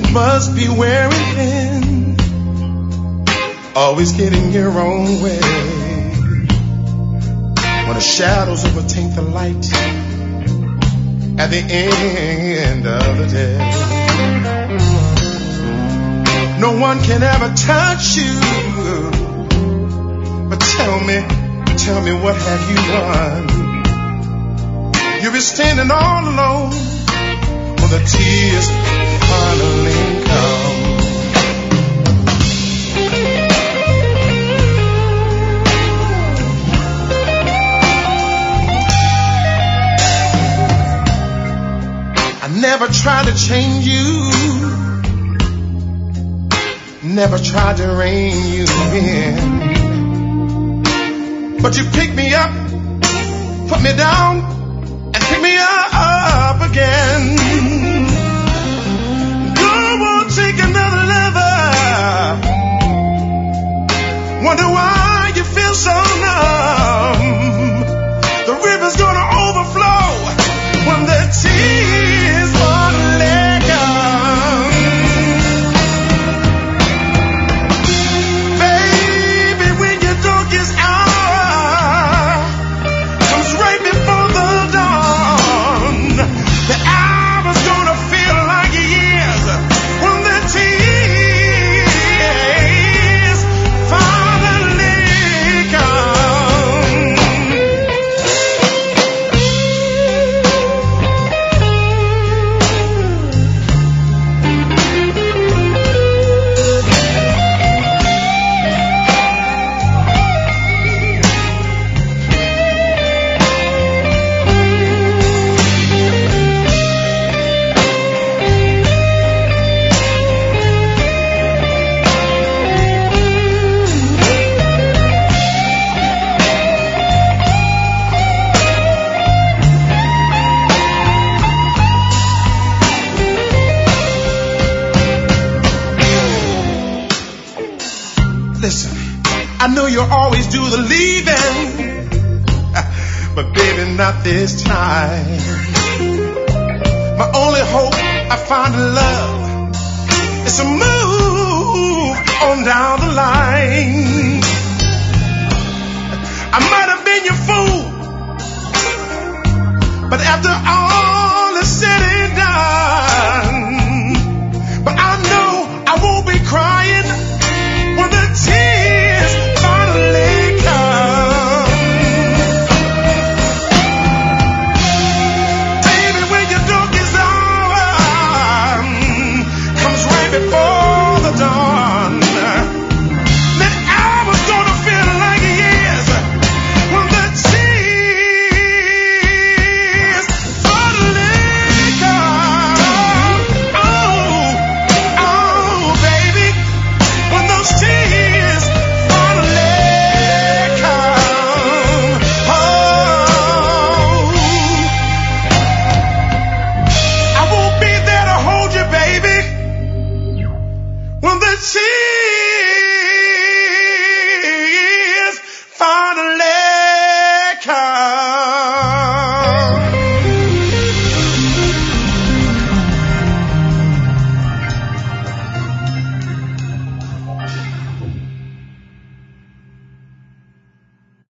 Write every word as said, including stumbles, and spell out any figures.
must be wearing thin, always getting your own way. When the shadows overtake the light at the end of the day, no one can ever touch you. But tell me, tell me, what have you done? You'll be standing all alone when the tears finally come. I never tried to change you, never tried to rein you in, but you pick me up, put me down, and pick me up again. Go on, take another lover. Wonder why you feel so numb. The river's gonna overflow when the tears won't let come. Baby, when your darkest hour comes right before the dawn, the hour's gonna feel like years when the tears finally come. Listen, I know you always do the leaving, but baby, not this time. My only hope I find in love is to move on down the line. I might have been your fool, but after all